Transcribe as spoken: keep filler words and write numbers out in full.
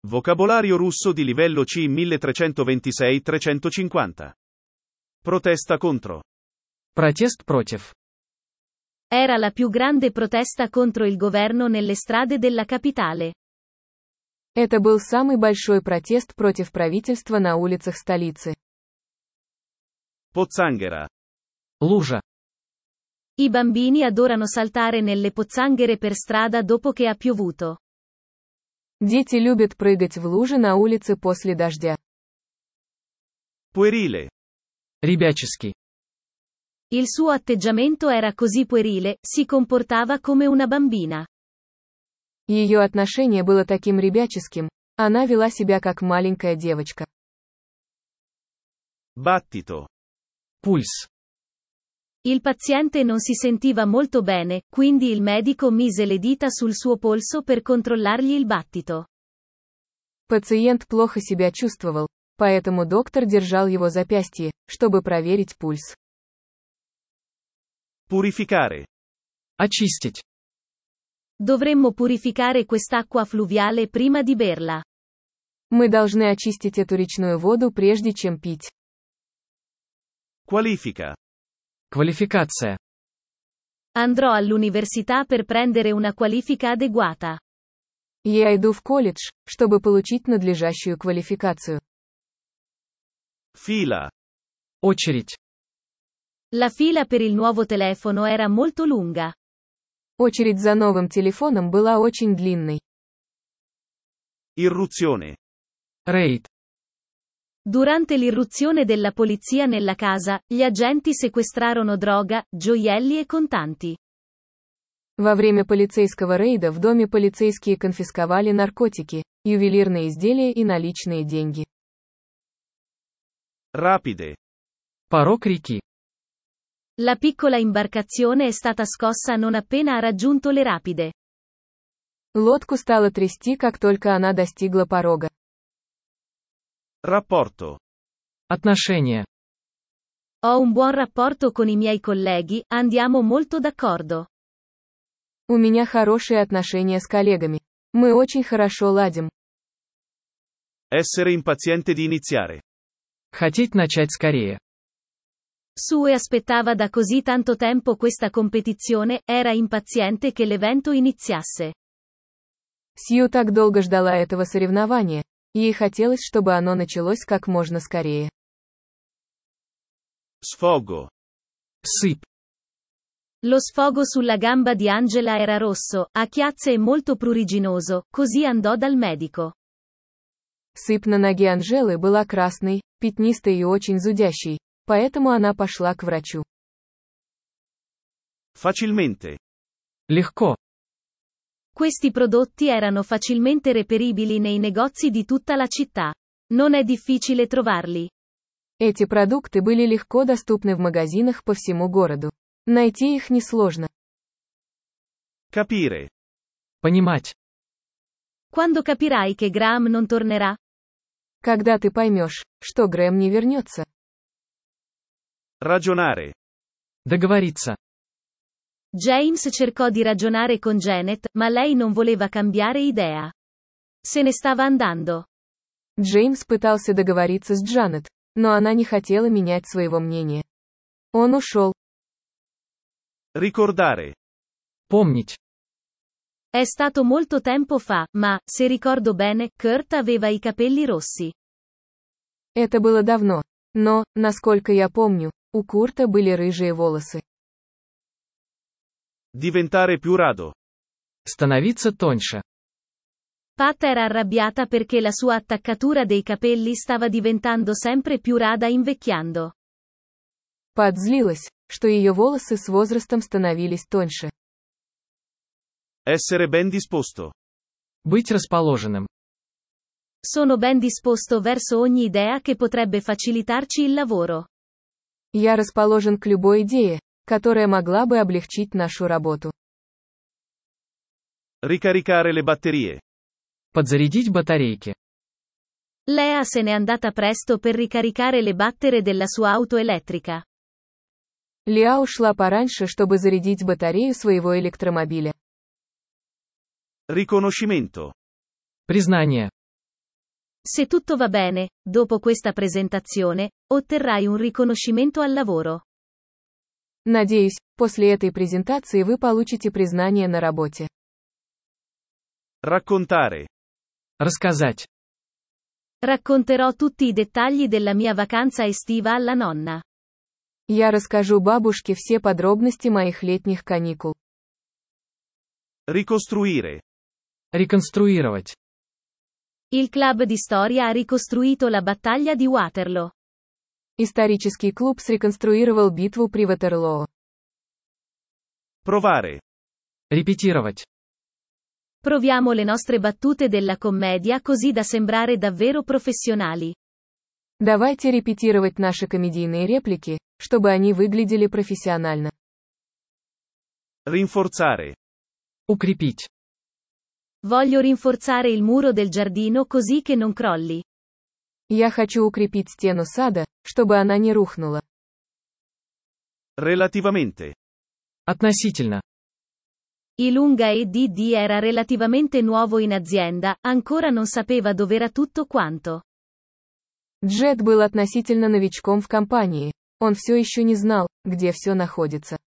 Vocabolario russo di livello C milletrecentoventisei trecentocinquanta. Protesta contro. Протест против. Era la più grande protesta contro il governo nelle strade della capitale. Это был самый большой протест против правительства на улицах столицы. Pozzanghera. Лужа. I bambini adorano saltare nelle pozzanghere per strada dopo che ha piovuto. Дети любят прыгать в лужи на улице после дождя. Puerile. Ребяческий. Il suo atteggiamento era così puerile, si comportava come una bambina. Ее отношение было таким ребяческим. Она вела себя как маленькая девочка. Battito. Пульс. Il paziente non si sentiva molto bene, quindi il medico mise le dita sul suo polso per controllargli il battito. Пациент плохо себя чувствовал, поэтому доктор держал его запястье, чтобы проверить пульс. Purificare. Очистить. Dovremmo purificare quest'acqua fluviale prima di berla. Мы должны очистить эту речную воду прежде чем пить. Qualifica. Квалификация. Andrò all'università per prendere una qualifica adeguata. Я иду в колледж, чтобы получить надлежащую квалификацию. Fila. Очередь. La fila per il nuovo telefono era molto lunga. Очередь за новым телефоном была очень длинной. Irruzione. Рейд. Durante l'irruzione della polizia nella casa, gli agenti sequestrarono droga, gioielli e contanti. Во время полицейского рейда в доме полицейские конфисковали наркотики, ювелирные изделия и наличные деньги. Rapide. Порог реки. La piccola imbarcazione è stata scossa non appena ha raggiunto le rapide. Лодку стало трясти, как только она достигла порога. Rapporto. Отношения. Ho un buon rapporto con i miei colleghi, andiamo molto d'accordo. У меня хорошие отношения с коллегами. Мы очень хорошо ладим. Essere impaziente di iniziare. Хотеть начать скорее. Sue aspettava da così tanto tempo questa competizione, era impaziente che l'evento iniziasse. Сью так долго ждала этого соревнования. Ей хотелось, чтобы оно началось как можно скорее. Sfogo. Сыпь. Lo sfogo sulla gamba di Angela era rosso, a chiazze e molto pruriginoso, così andò dal medico. Сыпь на ноге Анжелы была красной, пятнистой и очень зудящей, поэтому она пошла к врачу. Facilmente. Легко. Questi prodotti erano facilmente reperibili nei negozi di tutta la città. Non è difficile trovarli. Эти продукты были легко доступны в магазинах по всему городу. Найти их несложно. Capire. Понимать. Quando capirai che Graham non tornerà? Когда ты поймешь, что Грэм не вернется. Ragionare. Договориться. James cercò di ragionare con Janet, ma lei non voleva cambiare idea. Se ne stava andando. Джеймс пытался договориться с Джанет, но она не хотела менять своего мнения. Он ушел. Ricordare. Помнить. È stato molto tempo fa, ma, se ricordo bene, Kurt aveva i capelli rossi. Это было давно. Но, насколько я помню, у Курта были рыжие волосы. Diventare più rado. Становиться тоньше. Pat era arrabbiata perché la sua attaccatura dei capelli stava diventando sempre più rada invecchiando. Пат злилась, что ее волосы с возрастом становились тоньше. Essere ben disposto. Быть расположенным. Sono ben disposto verso ogni idea che potrebbe facilitarci il lavoro. Я расположен к любой идее, которая могла бы облегчить нашу работу. Ricaricare le batterie. Подзарядить батарейки. Lea se n'è andata presto per ricaricare le battere della sua auto elettrica. Лиа ушла пораньше, чтобы зарядить батарею своего электромобиля. Riconoscimento. Признание. Se tutto va bene, dopo questa presentazione, otterrai un riconoscimento al lavoro. Надеюсь, после этой презентации вы получите признание на работе. Raccontare. Рассказать. Racconterò tutti i dettagli della mia vacanza estiva alla nonna. Я расскажу бабушке все подробности моих летних каникул. Ricostruire. Реконструировать. Il club di storia ha ricostruito la battaglia di Waterloo. Исторический клуб среконструировал битву при Ватерлоо. Provare. Репетировать. Proviamo le nostre battute della commedia così da sembrare davvero professionali. Давайте репетировать наши комедийные реплики, чтобы они выглядели профессионально. Rinforzare. Укрепить. Voglio rinforzare il muro del giardino così che non crolli. Я хочу укрепить стену сада, чтобы она не рухнула. Relativamente. Относительно. Ilunga E D D era relativamente nuovo in azienda, ancora non sapeva dov'era tutto quanto. Джет был относительно новичком в компании. Он все еще не знал, где все находится.